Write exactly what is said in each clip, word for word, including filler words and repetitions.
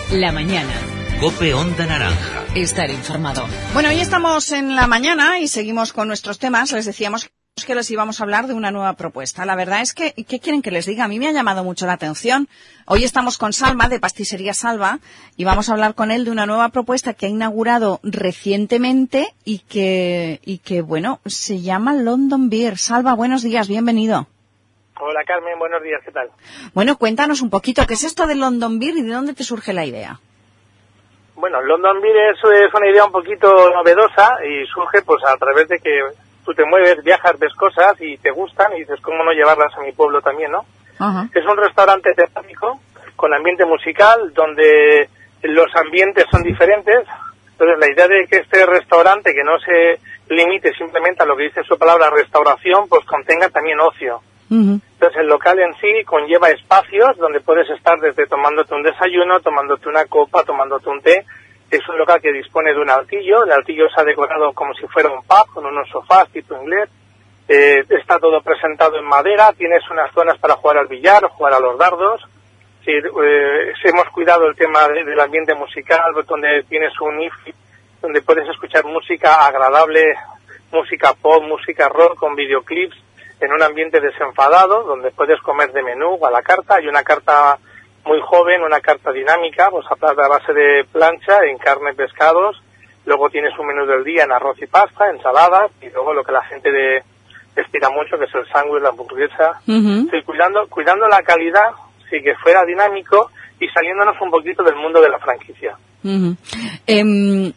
La mañana. COPE Onda Naranja. Estar informado. Bueno, hoy estamos en la mañana y seguimos con nuestros temas. Les decíamos que les íbamos a hablar de una nueva propuesta. La verdad es que, ¿qué quieren que les diga? A mí me ha llamado mucho la atención. Hoy estamos con Salva, de Pastisería Salva, y vamos a hablar con él de una nueva propuesta que ha inaugurado recientemente y que, y que bueno, se llama London Beer. Salva, buenos días, bienvenido. Hola Carmen, buenos días, ¿qué tal? Bueno, cuéntanos un poquito, ¿qué es esto de London Beer y de dónde te surge la idea? Bueno, London Beer es, es una idea un poquito novedosa y surge pues a través de que tú te mueves, viajas, ves cosas y te gustan y dices, ¿cómo no llevarlas a mi pueblo también, no? Uh-huh. Es un restaurante temático con ambiente musical donde los ambientes son diferentes. Entonces la idea de que este restaurante, que no se limite simplemente a lo que dice su palabra restauración, pues contenga también ocio. Uh-huh. Entonces el local en sí conlleva espacios donde puedes estar desde tomándote un desayuno, tomándote una copa, tomándote un té. Es un local que dispone de un altillo. El altillo se ha decorado como si fuera un pub, con unos sofás tipo inglés. Eh, está todo presentado en madera. Tienes unas zonas para jugar al billar o jugar a los dardos. Sí, eh, hemos cuidado el tema de, del ambiente musical, donde tienes un I F I, donde puedes escuchar música agradable, música pop, música rock con videoclips, en un ambiente desenfadado, donde puedes comer de menú a la carta. Hay una carta muy joven, una carta dinámica, pues a base de plancha, en carne, pescados. Luego tienes un menú del día en arroz y pasta, ensaladas, y luego lo que la gente de, estira mucho, que es el sándwich, la hamburguesa. Uh-huh. Sí, cuidando, cuidando la calidad, sí, que fuera dinámico y saliéndonos un poquito del mundo de la franquicia. Uh-huh. Um,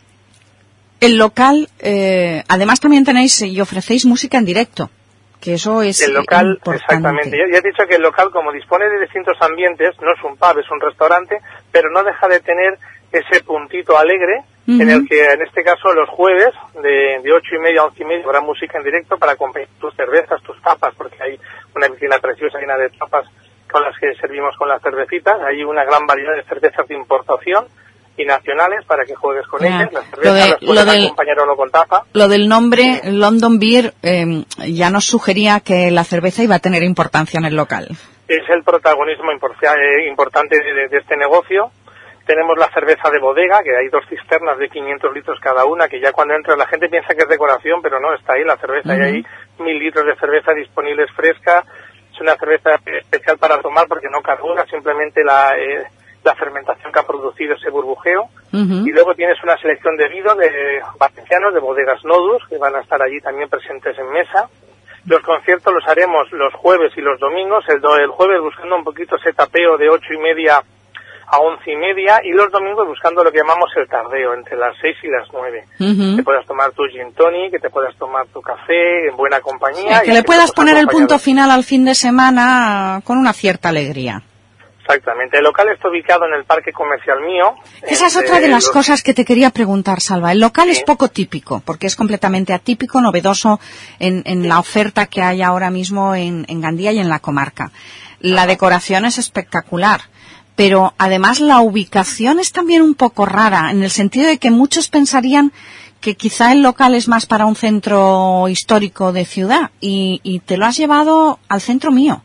el local, eh, además también tenéis y ofrecéis música en directo. Que eso es el local, importante. Exactamente. Ya, ya he dicho que el local, como dispone de distintos ambientes, no es un pub, es un restaurante, pero no deja de tener ese puntito alegre, uh-huh, en el que, en este caso, los jueves, de, de ocho y media a once y media, habrá música en directo para acompañar tus cervezas, tus tapas, porque hay una piscina preciosa llena de tapas con las que servimos con las cervecitas. Hay una gran variedad de cervezas de importación y nacionales para que juegues con ah, ellas. Las cervezas de, las puedes del, acompañar o no con tapa. Lo del nombre sí. London Beer eh, ya nos sugería que la cerveza iba a tener importancia en el local. Es el protagonismo importante de, de este negocio. Tenemos la cerveza de bodega, que hay dos cisternas de quinientos litros cada una, que ya cuando entra la gente piensa que es decoración, pero no, está ahí la cerveza. Uh-huh. Y hay mil litros de cerveza disponibles fresca. Es una cerveza especial para tomar porque no carbura, simplemente la... Eh, la fermentación que ha producido ese burbujeo. Uh-huh. Y luego tienes una selección de vinos de valencianos, de bodegas Nodus, que van a estar allí también presentes en mesa. Los conciertos los haremos los jueves y los domingos, el, do, el jueves buscando un poquito ese tapeo de ocho y media a once y media, y los domingos buscando lo que llamamos el tardeo, entre las seis y las nueve. Uh-huh. Que puedas tomar tu gin tonic, que te puedas tomar tu café en buena compañía. Sí, que y le puedas poner el punto final al fin de semana con una cierta alegría. Exactamente. El local está ubicado en el Parque Comercial Mío. Esa es otra de las los... cosas que te quería preguntar, Salva. El local sí. es poco típico, porque es completamente atípico, novedoso en, en sí. la oferta que hay ahora mismo en, en Gandía y en la comarca. La Ajá. decoración es espectacular, pero además la ubicación es también un poco rara, en el sentido de que muchos pensarían que quizá el local es más para un centro histórico de ciudad, y, y te lo has llevado al centro mío.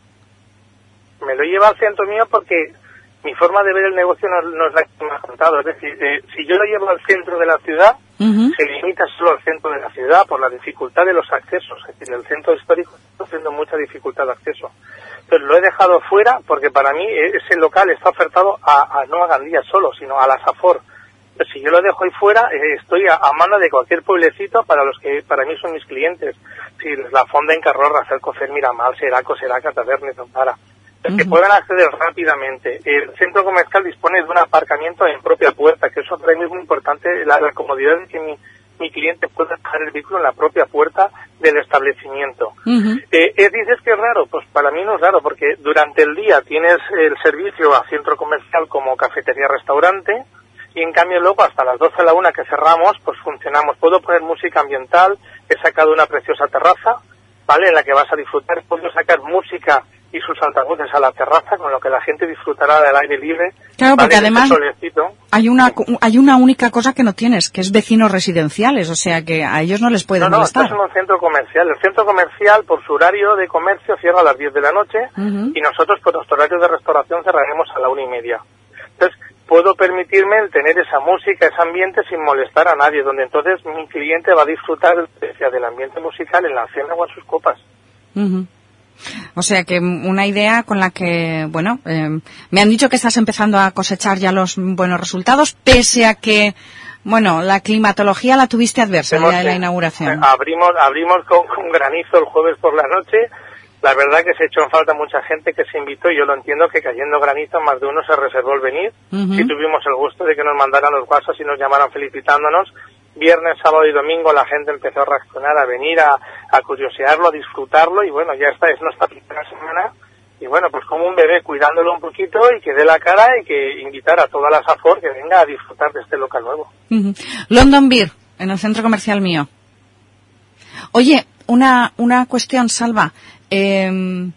Me lo lleva al centro mío porque mi forma de ver el negocio no, no es la que me ha contado. Es decir, eh, si yo lo llevo al centro de la ciudad, uh-huh, se limita solo al centro de la ciudad por la dificultad de los accesos. Es decir, el centro histórico está teniendo mucha dificultad de acceso. Entonces lo he dejado fuera porque para mí ese local está ofertado a, a no a Gandía solo, sino a la Safor. Entonces, si yo lo dejo ahí fuera, eh, estoy a, a mano de cualquier pueblecito para los que para mí son mis clientes. Si la Fonda en Carror, Rafelco, Fer, Miramal, Seraco, Seraca, Taverne, Tompara. Que uh-huh. puedan acceder rápidamente. El centro comercial dispone de un aparcamiento en propia puerta, que eso para mí es muy importante, la, la comodidad de que mi, mi cliente pueda dejar el vehículo en la propia puerta del establecimiento. Uh-huh. Eh, eh, dices que es raro, pues para mí no es raro, porque durante el día tienes el servicio a centro comercial como cafetería-restaurante, y en cambio luego hasta las doce a la una que cerramos, pues funcionamos. Puedo poner música ambiental, he sacado una preciosa terraza, ¿vale?, en la que vas a disfrutar. Puedo sacar música y sus altavoces a la terraza, con lo que la gente disfrutará del aire libre. Claro, porque ¿vale? además hay una hay una única cosa que no tienes, que es vecinos residenciales, o sea que a ellos no les puede no, no, molestar. No, no, estás en un centro comercial. El centro comercial, por su horario de comercio, cierra a las diez de la noche, uh-huh, y nosotros, por nuestro horario de restauración, cerraremos a la una y media. Entonces, puedo permitirme el tener esa música, ese ambiente sin molestar a nadie, donde entonces mi cliente va a disfrutar del ambiente musical en la cena o en sus copas. Uh-huh. O sea que una idea con la que, bueno, eh, me han dicho que estás empezando a cosechar ya los buenos resultados, pese a que, bueno, la climatología la tuviste adversa ya en la inauguración. Abrimos, abrimos con, con granizo el jueves por la noche. La verdad que se echó en falta mucha gente que se invitó y yo lo entiendo que cayendo granizo más de uno se reservó el venir. Uh-huh. Y tuvimos el gusto de que nos mandaran los WhatsApp y nos llamaran felicitándonos. Viernes, sábado y domingo la gente empezó a reaccionar, a venir, a, a curiosearlo, a disfrutarlo y bueno, ya esta es nuestra primera semana y bueno, pues como un bebé cuidándolo un poquito y que dé la cara y que invitar a toda la Safor que venga a disfrutar de este local nuevo. Uh-huh. London Beer, en el centro comercial mío. Oye, una, una cuestión, Salva. Eh,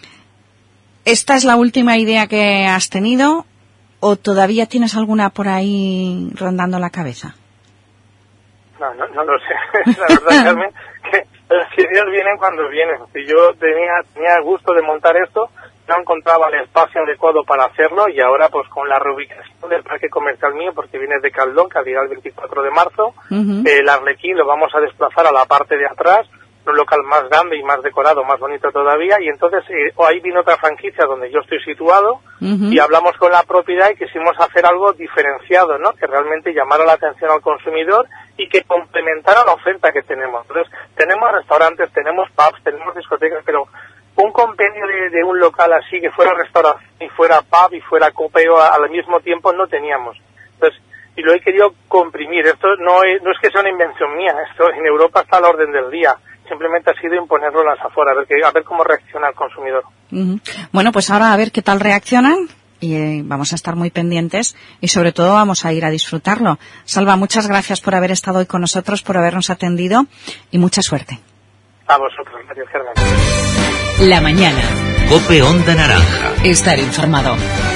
¿Esta es la última idea que has tenido o todavía tienes alguna por ahí rondando la cabeza? No, no, no lo sé. La verdad, Carmen, que las ideas vienen cuando vienen. Si yo tenía, tenía el gusto de montar esto, no encontraba el espacio adecuado para hacerlo y ahora pues con la reubicación del parque comercial mío, porque viene de Caldón, que abrirá el veinticuatro de marzo, uh-huh. el Arlequín lo vamos a desplazar a la parte de atrás, un local más grande y más decorado, más bonito todavía, y entonces eh, ahí vino otra franquicia donde yo estoy situado, uh-huh. y hablamos con la propiedad y quisimos hacer algo diferenciado, ¿no? Que realmente llamara la atención al consumidor y que complementara la oferta que tenemos. Entonces, tenemos restaurantes, tenemos pubs, tenemos discotecas, pero un compendio de, de un local así que fuera restauración y fuera pub y fuera copeo al mismo tiempo no teníamos. Entonces, y lo he querido comprimir. Esto no es, no es que sea una invención mía, esto en Europa está a la orden del día. Simplemente ha sido imponerlo en las afueras, a ver, que, a ver cómo reacciona el consumidor. Uh-huh. Bueno, pues ahora a ver qué tal reaccionan y eh, vamos a estar muy pendientes y sobre todo vamos a ir a disfrutarlo. Salva, muchas gracias por haber estado hoy con nosotros, por habernos atendido y mucha suerte. A vosotros, Mario Germán. La mañana. COPE Onda Naranja. Estar informado.